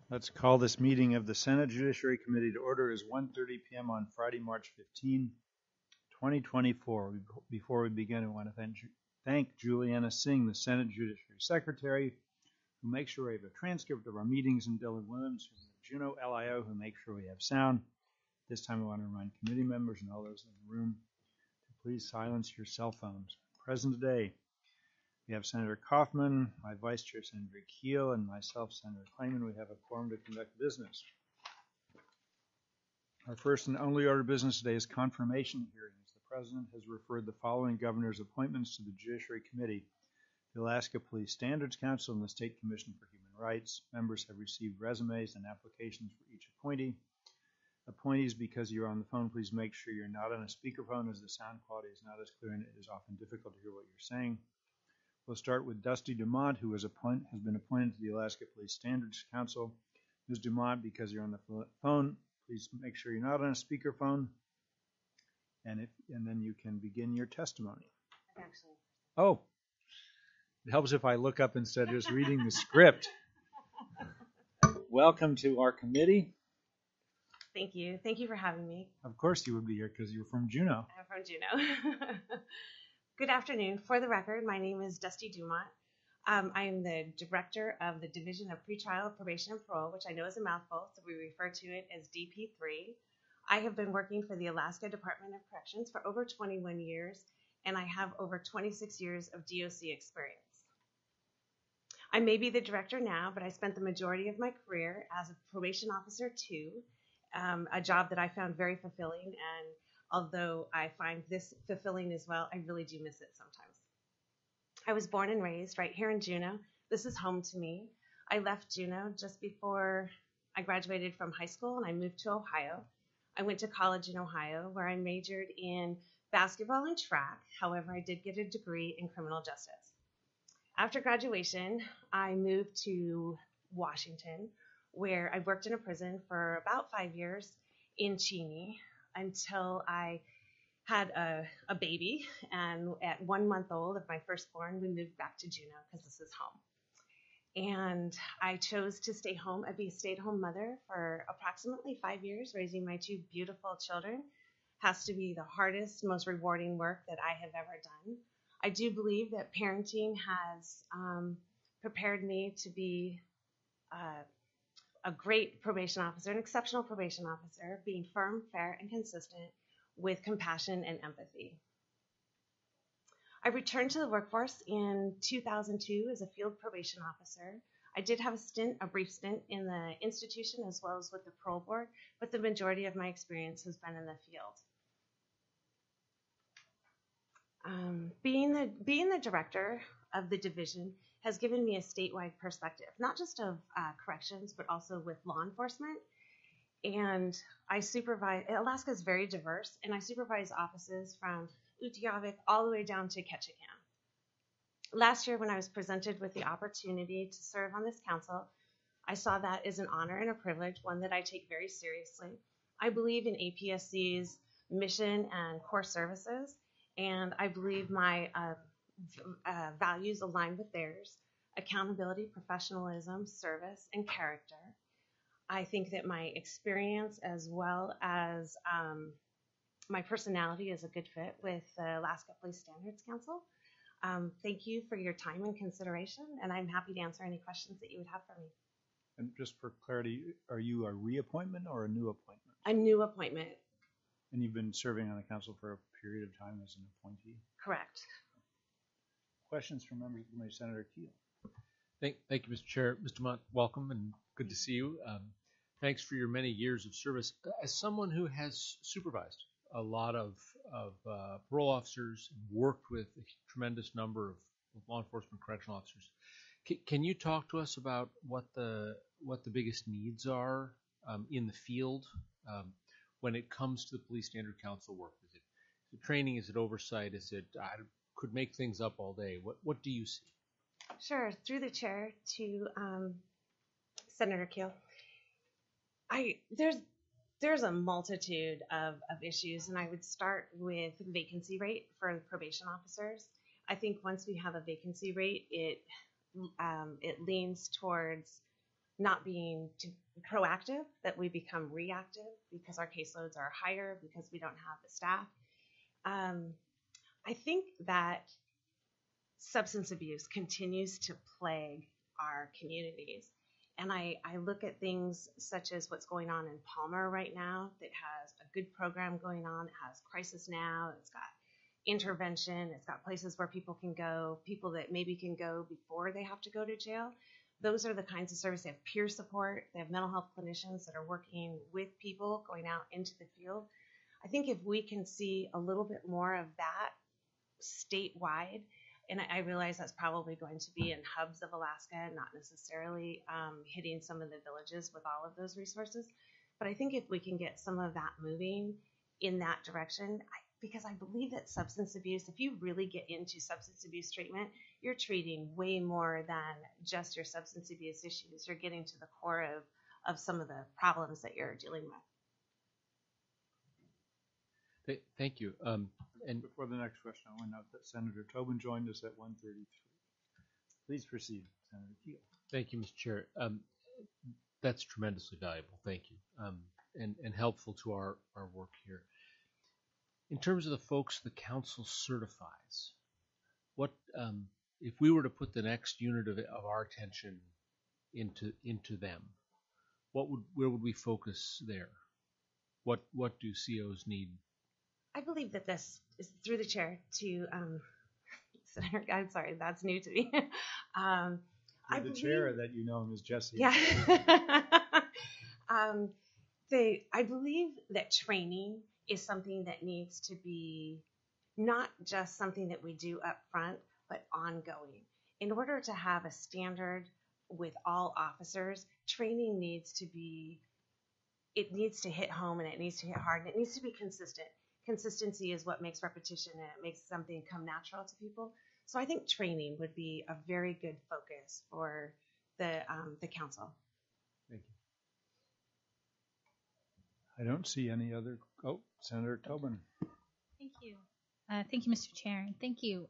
Let's call this meeting of the Senate Judiciary Committee to order. Is 1:30 p.m. on Friday, March 15, 2024. Before we begin, I want to thank Juliana Singh, the Senate Judiciary Secretary, who makes sure we have a transcript of our meetings, and Dylan Williams from the Juneau LIO, who makes sure we have sound. This time I want to remind committee members and all those in the room to please silence your cell phones. Present today, we have Senator Kaufman, my Vice Chair, Senator Keel, and myself, Senator Kleinman. We have a quorum to conduct business. Our first and only order of business today is confirmation hearings. The President has referred the following governor's appointments to the Judiciary Committee: the Alaska Police Standards Council and the State Commission for Human Rights. Members have received resumes and applications for each appointee. Appointees, because you're on the phone, please make sure you're not on a speakerphone, as the sound quality is not as clear and it is often difficult to hear what you're saying. We'll start with Dusty Dumont, who has been appointed to the Alaska Police Standards Council. Ms. Dumont, because you're on the phone, please make sure you're not on a speakerphone, and then you can begin your testimony. Oh, it helps if I look up instead of just reading the script. Welcome to our committee. Thank you. Thank you for having me. Of course you would be here because you're from Juneau. I'm from Juneau. Good afternoon. For the record, my name is Dusty Dumont. I am the director of the Division of Pretrial Probation and Parole, which I know is a mouthful, so we refer to it as DP3. I have been working for the Alaska Department of Corrections for over 21 years, and I have over 26 years of DOC experience. I may be the director now, but I spent the majority of my career as a probation officer too, a job that I found very fulfilling, and although I find this fulfilling as well, I really do miss it sometimes. I was born and raised right here in Juneau. This is home to me. I left Juneau just before I graduated from high school, and I moved to Ohio. I went to college in Ohio, where I majored in basketball and track. However, I did get a degree in criminal justice. After graduation, I moved to Washington, where I worked in a prison for about 5 years in Cheney, until I had a baby, and at 1 month old of my firstborn, we moved back to Juneau because this is home. And I chose to stay home and be a stay-at-home mother for approximately 5 years, raising my two beautiful children. Has to be the hardest, most rewarding work that I have ever done. I do believe that parenting has prepared me to be a great probation officer, an exceptional probation officer, being firm, fair, and consistent with compassion and empathy. I returned to the workforce in 2002 as a field probation officer. I did have a brief stint in the institution as well as with the parole board, but the majority of my experience has been in the field. Being the director of the division has given me a statewide perspective, not just of corrections, but also with law enforcement. And I supervise, Alaska is very diverse, and I supervise offices from Utqiagvik all the way down to Ketchikan. Last year, when I was presented with the opportunity to serve on this council, I saw that as an honor and a privilege, one that I take very seriously. I believe in APSC's mission and core services, and I believe my values align with theirs: accountability, professionalism, service, and character. I think that my experience as well as my personality is a good fit with the Alaska Police Standards Council. Thank you for your time and consideration, and I'm happy to answer any questions that you would have for me. And just for clarity, are you a reappointment or a new appointment? A new appointment. And you've been serving on the council for a period of time as an appointee? Correct. Questions from members of the committee? Senator Keel. Thank you, Mr. Chair. Mr. Mott, welcome and good to see you. Thanks for your many years of service. As someone who has supervised a lot of parole officers, worked with a tremendous number of law enforcement correctional officers, can you talk to us about what the biggest needs are in the field when it comes to the Police Standard Council work? Is it training? Is it oversight? Is it could make things up all day? What do you see? Sure. Through the chair to Senator Keel. There's a multitude of issues, and I would start with vacancy rate for probation officers. I think once we have a vacancy rate, it leans towards not being proactive, that we become reactive because our caseloads are higher because we don't have the staff. I think that substance abuse continues to plague our communities. And I look at things such as what's going on in Palmer right now that has a good program going on. It has Crisis Now. It's got intervention. It's got places where people can go, people that maybe can go before they have to go to jail. Those are the kinds of services. They have peer support. They have mental health clinicians that are working with people going out into the field. I think if we can see a little bit more of that statewide, and I realize that's probably going to be in hubs of Alaska, not necessarily hitting some of the villages with all of those resources. But I think if we can get some of that moving in that direction, because I believe that substance abuse, if you really get into substance abuse treatment, you're treating way more than just your substance abuse issues. You're getting to the core of some of the problems that you're dealing with. Thank you. And before the next question, I want to note that Senator Tobin joined us at 1:33. Please proceed, Senator Keel. Thank you, Mr. Chair. That's tremendously valuable. Thank you. And helpful to our work here. In terms of the folks the council certifies, what if we were to put the next unit of our attention into them? Where would we focus there? What do COs need? I believe that this is through the chair to Senator. I'm sorry, that's new to me. The chair that you know him as Jesse. Yeah. I believe that training is something that needs to be not just something that we do up front, but ongoing. In order to have a standard with all officers, training needs to hit home, and it needs to hit hard, and it needs to be consistent. Consistency is what makes repetition, and it makes something come natural to people. So I think training would be a very good focus for the council. Thank you. I don't see any other. Oh, Senator Tobin. Thank you. Thank you, Mr. Chair. And thank you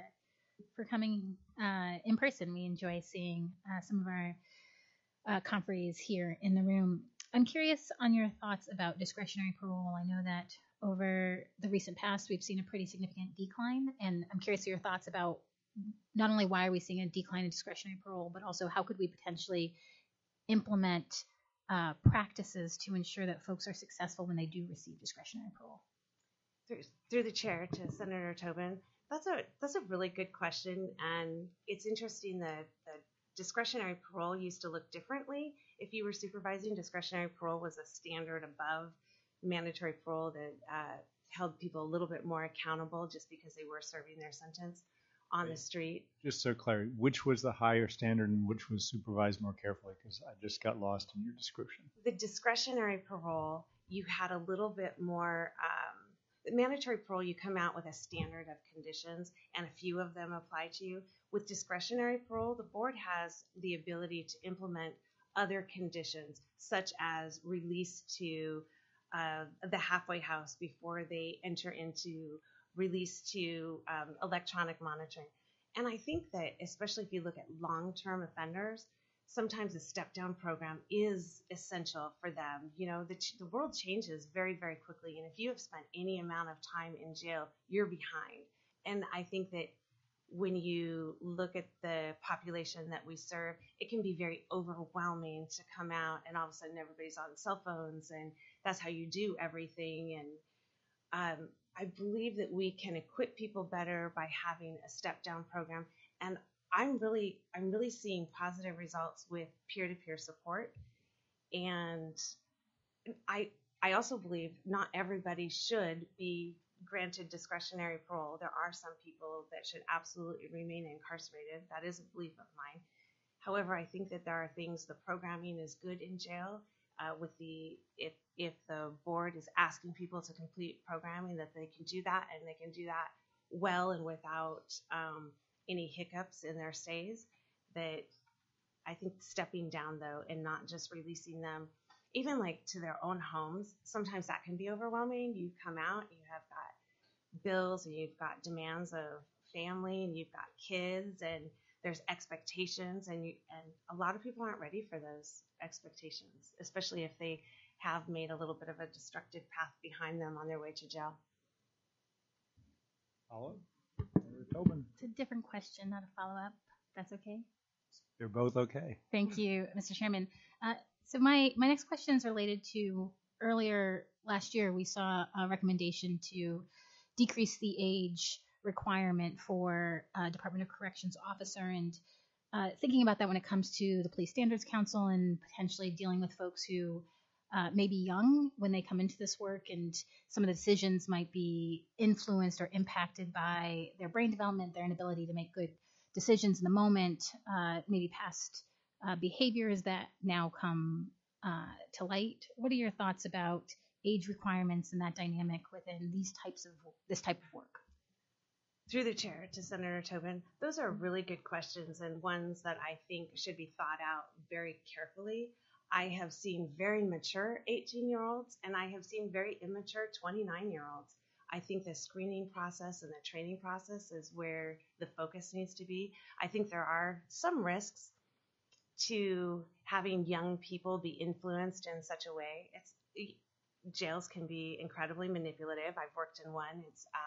for coming in person. We enjoy seeing some of our conferees here in the room. I'm curious on your thoughts about discretionary parole. I know that over the recent past, we've seen a pretty significant decline, and I'm curious your thoughts about not only why are we seeing a decline in discretionary parole, but also how could we potentially implement practices to ensure that folks are successful when they do receive discretionary parole? Through the chair to Senator Tobin, that's a really good question, and it's interesting that the discretionary parole used to look differently. If you were supervising, discretionary parole was a standard above mandatory parole that held people a little bit more accountable just because they were serving their sentence on the street. Just so clear, which was the higher standard and which was supervised more carefully? Because I just got lost in your description. The discretionary parole, you had a little bit more. The mandatory parole, you come out with a standard of conditions, and a few of them apply to you. With discretionary parole, the board has the ability to implement other conditions, such as release to the halfway house before they enter into release to electronic monitoring. And I think that, especially if you look at long-term offenders, sometimes a step-down program is essential for them. You know, the world changes very, very quickly, and if you have spent any amount of time in jail, you're behind. And I think that when you look at the population that we serve, it can be very overwhelming to come out and all of a sudden everybody's on cell phones and that's how you do everything. And I believe that we can equip people better by having a step-down program. And I'm really seeing positive results with peer-to-peer support. And I also believe not everybody should be granted discretionary parole. There are some people that should absolutely remain incarcerated. That is a belief of mine. However, I think that there are things, the programming is good in jail. If the board is asking people to complete programming, that they can do that, and they can do that well and without any hiccups in their stays. That I think stepping down though, and not just releasing them, even like to their own homes, sometimes that can be overwhelming. You come out, you have got bills, and you've got demands of family, and you've got kids, and there's expectations, and a lot of people aren't ready for those expectations, especially if they have made a little bit of a destructive path behind them on their way to jail. Follow? Senator Tobin. It's a different question, not a follow-up. That's okay. They're both okay. Thank you, Mr. Chairman. So my next question is related to earlier last year, we saw a recommendation to decrease the age requirement for Department of Corrections officer, and thinking about that when it comes to the Police Standards Council and potentially dealing with folks who may be young when they come into this work, and some of the decisions might be influenced or impacted by their brain development, their inability to make good decisions in the moment, maybe past behaviors that now come to light. What are your thoughts about age requirements and that dynamic within this type of work? Through the chair to Senator Tobin, those are really good questions and ones that I think should be thought out very carefully. I have seen very mature 18-year-olds and I have seen very immature 29-year-olds. I think the screening process and the training process is where the focus needs to be. I think there are some risks to having young people be influenced in such a way. Jails can be incredibly manipulative. I've worked in one.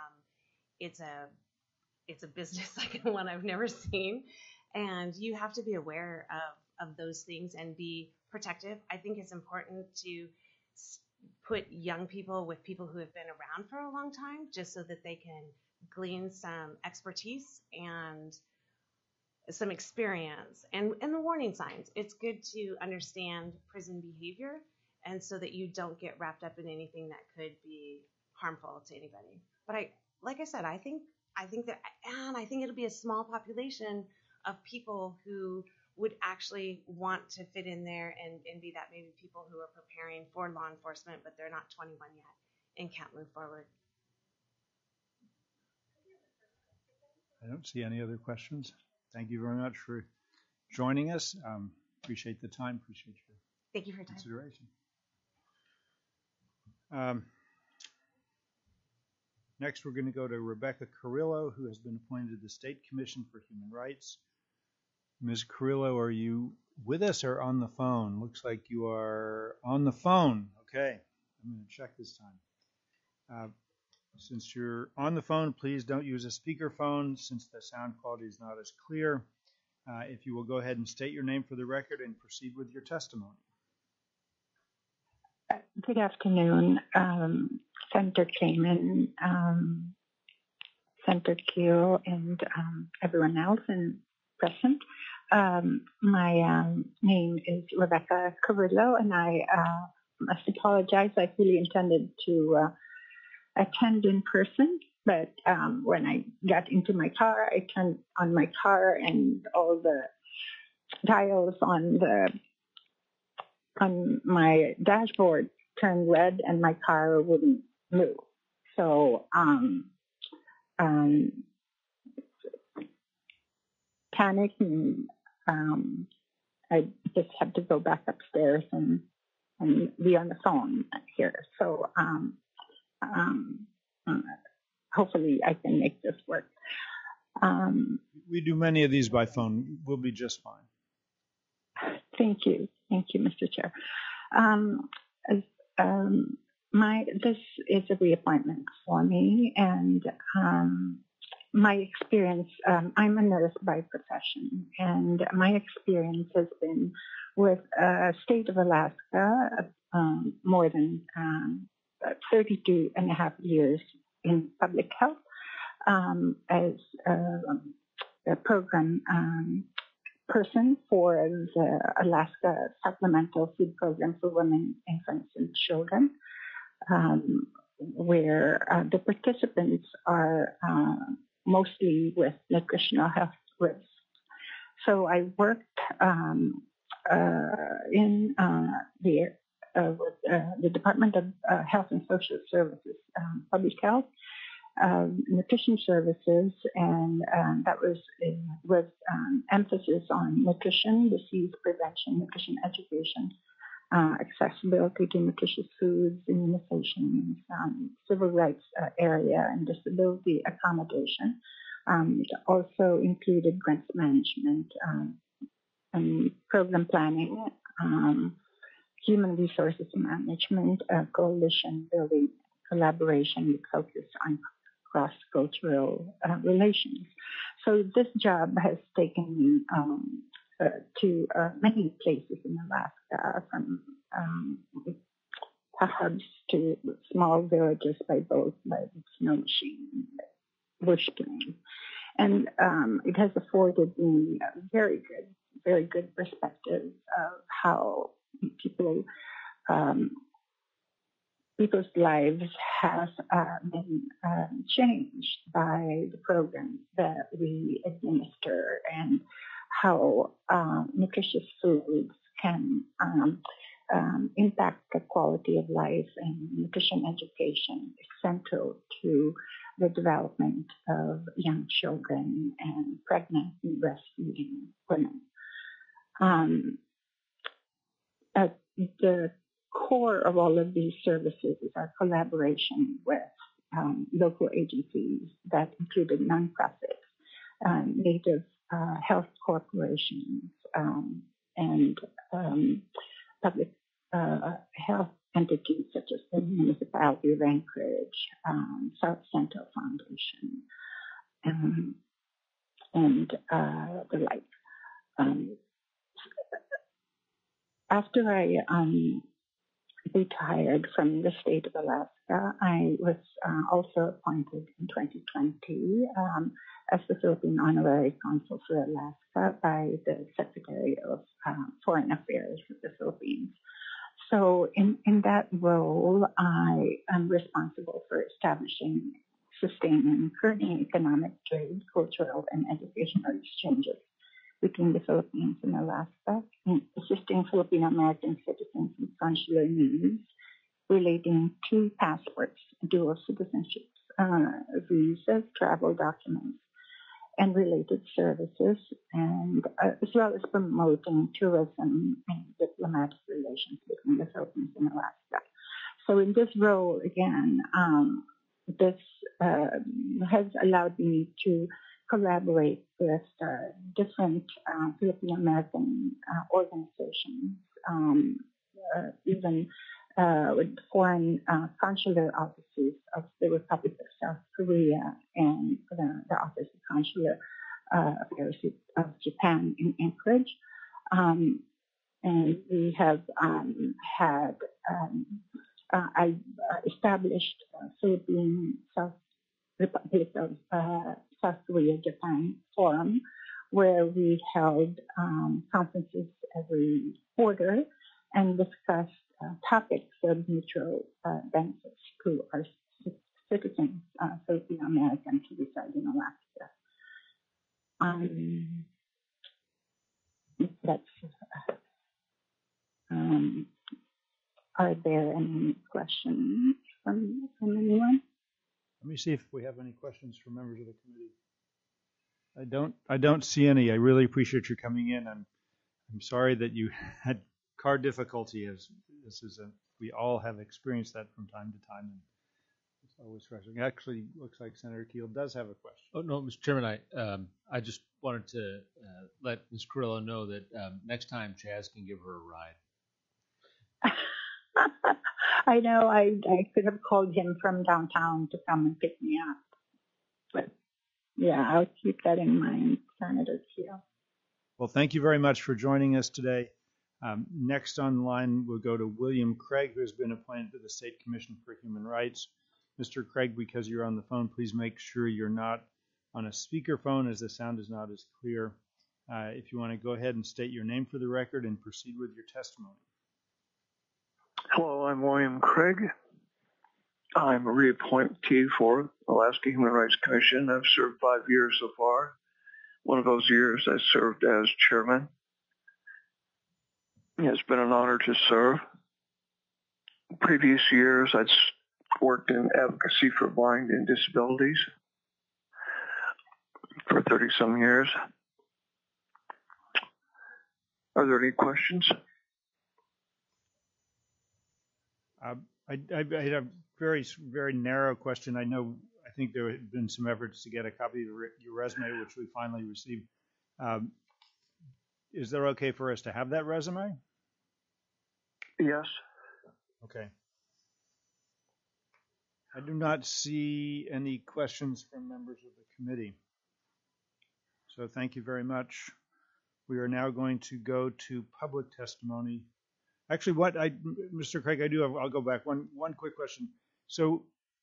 It's a business like one I've never seen, and you have to be aware of those things and be protective. I think it's important to put young people with people who have been around for a long time, just so that they can glean some expertise and some experience and the warning signs. It's good to understand prison behavior, and so that you don't get wrapped up in anything that could be harmful to anybody. But like I said, I think it'll be a small population of people who would actually want to fit in there and be that, maybe people who are preparing for law enforcement, but they're not 21 yet and can't move forward. I don't see any other questions. Thank you very much for joining us. Appreciate the time. Appreciate your Thank you for your time. consideration. Next, we're going to go to Rebecca Carrillo, who has been appointed to the State Commission for Human Rights. Ms. Carrillo, are you with us or on the phone? Looks like you are on the phone. Okay, I'm going to check this time. Since you're on the phone, please don't use a speakerphone since the sound quality is not as clear. If you will go ahead and state your name for the record and proceed with your testimony. Good afternoon, Senator Kamen, Senator Keel, and everyone else present. My name is Rebecca Carrillo, and I must apologize. I really intended to attend in person, but when I got into my car, I turned on my car, and all the dials on my dashboard turned red, and my car wouldn't move. So panicked, and I just had to go back upstairs and be on the phone here. So hopefully I can make this work. We do many of these by phone. We'll be just fine. Thank you, Mr. Chair. This is a reappointment for me, and my experience, I'm a nurse by profession, and my experience has been with state of Alaska, more than 32 and a half years in public health as a program person for the Alaska Supplemental Food Program for Women, Infants, and Children, where the participants are mostly with nutritional health risks. So I worked in the Department of Health and Social Services, Public Health, Nutrition Services, and that was with emphasis on nutrition, disease prevention, nutrition education, accessibility to nutritious foods, immunizations, civil rights area, and disability accommodation It also included grants management, and program planning, human resources management, coalition building, collaboration with focus on cross-cultural relations. So this job has taken me to many places in Alaska, from hubs to small villages by boat, by snow machine, bush plane. And it has afforded me a very good perspective of how people's lives have been changed by the programs that we administer, and how nutritious foods can impact the quality of life, and nutrition education is central to the development of young children and pregnant and breastfeeding women. At the core of all of these services is our collaboration with local agencies that included nonprofits, native health corporations, and public health entities such as the municipality of Anchorage, South Central Foundation, and the like. After I retired from the state of Alaska, I was also appointed in 2020 as the Philippine Honorary Consul for Alaska by the Secretary of Foreign Affairs of the Philippines. So in that role, I am responsible for establishing, sustaining, and encouraging economic, trade, cultural, and educational exchanges between the Philippines and Alaska, and assisting Filipino American citizens in consular needs relating to passports, dual citizenships, visas, travel documents, and related services, and as well as promoting tourism and diplomatic relations between the Philippines and Alaska. So in this role, again, this has allowed me to collaborate with different Filipino American organizations, even with foreign consular offices of the Republic of South Korea and the Office of Consular Affairs of Japan in Anchorage. And we have I established Philippine Republic of South Korea Japan Forum, where we held conferences every quarter and discussed topics of mutual benefits to our citizens, Filipino Americans who reside in Alaska. Are there any questions from anyone? Let me see if we have any questions from members of the committee. I don't see any. I really appreciate your coming in. I'm sorry that you had car difficulty, as we all have experienced that from time to time, and it's always frustrating. Actually, looks like Senator Keel does have a question. Oh no, Mr. Chairman, I just wanted to let Ms. Carrillo know that next time Chaz can give her a ride. I know I could have called him from downtown to come and pick me up. But yeah, I'll keep that in mind, Senator Keel. Well, thank you very much for joining us today. Next on the line, we'll go to William Craig, who has been appointed to the State Commission for Human Rights. Mr. Craig, because you're on the phone, please make sure you're not on a speakerphone, as the sound is not as clear. If you want to go ahead and state your name for the record and proceed with your testimony. Hello, I'm William Craig. I'm a reappointee for Alaska Human Rights Commission. I've served 5 years so far. One of those years I served as chairman. It's been an honor to serve. In previous years, I'd worked in advocacy for blind and disabilities for 30-some years. Are there any questions? I had a very narrow question. I think there had been some efforts to get a copy of your resume, which we finally received. Is there okay for us to have that resume? Yes. Okay. I do not see any questions from members of the committee. So thank you very much. We are now going to go to public testimony. Actually, Mr. Craig, I'll go back. One quick question. So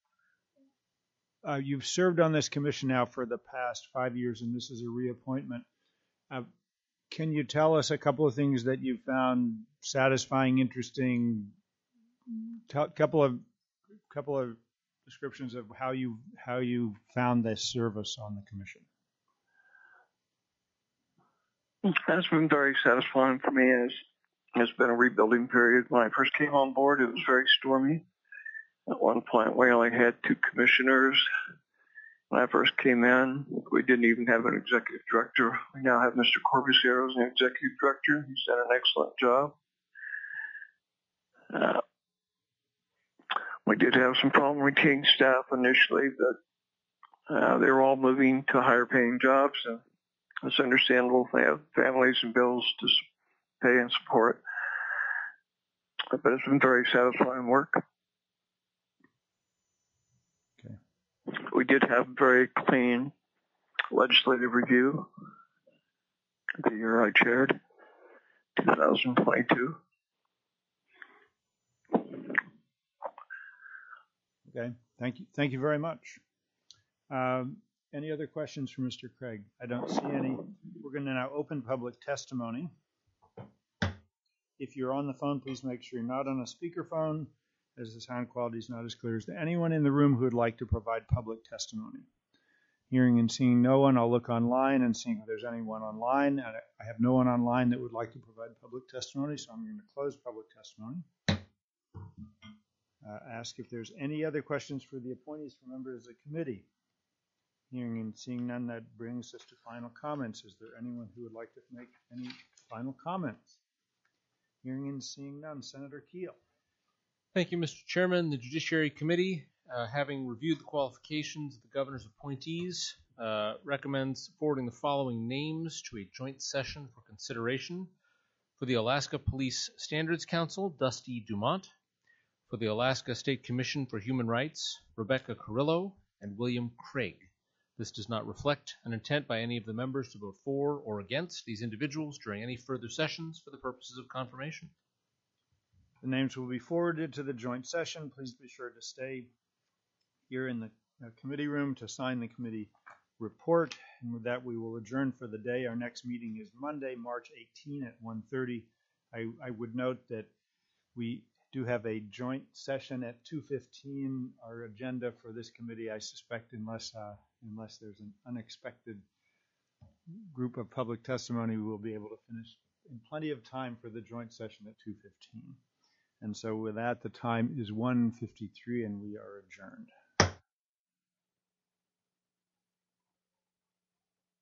you've served on this commission now for the past 5 years, and this is a reappointment. Can you tell us a couple of things that you found satisfying, interesting? Couple of descriptions of how you found this service on the commission. That's been very satisfying for me. It's been a rebuilding period. When I first came on board, it was very stormy. At one point, we only had 2 commissioners. When I first came in, we didn't even have an executive director. We now have Mr. Corbusier as an executive director. He's done an excellent job. We did have some problem retaining staff initially, but they were all moving to higher paying jobs, and it's understandable. They have families and bills to pay and support. But it's been very satisfying work. Okay. We did have very clean legislative review the year I chaired, 2022. Okay, thank you very much. Any other questions for Mr. Craig? I don't see any. We're going to now open public testimony. If you're on the phone, please make sure you're not on a speakerphone, as the sound quality is not as clear. Is there anyone in the room who would like to provide public testimony? Hearing and seeing no one, I'll look online and see if there's anyone online. I have no one online that would like to provide public testimony, so I'm going to close public testimony. Ask if there's any other questions for the appointees for members of the committee. Hearing and seeing none, that brings us to final comments. Is there anyone who would like to make any final comments? Hearing and seeing none. Senator Keel. Thank you, Mr. Chairman. The Judiciary Committee, having reviewed the qualifications of the governor's appointees, recommends forwarding the following names to a joint session for consideration. For the Alaska Police Standards Council, Dusty Dumont. For the Alaska State Commission for Human Rights, Rebecca Carrillo and William Craig. This does not reflect an intent by any of the members to vote for or against these individuals during any further sessions for the purposes of confirmation. The names will be forwarded to the joint session. Please be sure to stay here in the committee room to sign the committee report. And with that, we will adjourn for the day. Our next meeting is Monday, March 18 at 1:30. I would note that we do have a joint session at 2:15. Our agenda for this committee, I suspect, unless there's an unexpected group of public testimony, we will be able to finish in plenty of time for the joint session at 2:15. And so with that, the time is 1:53 and we are adjourned.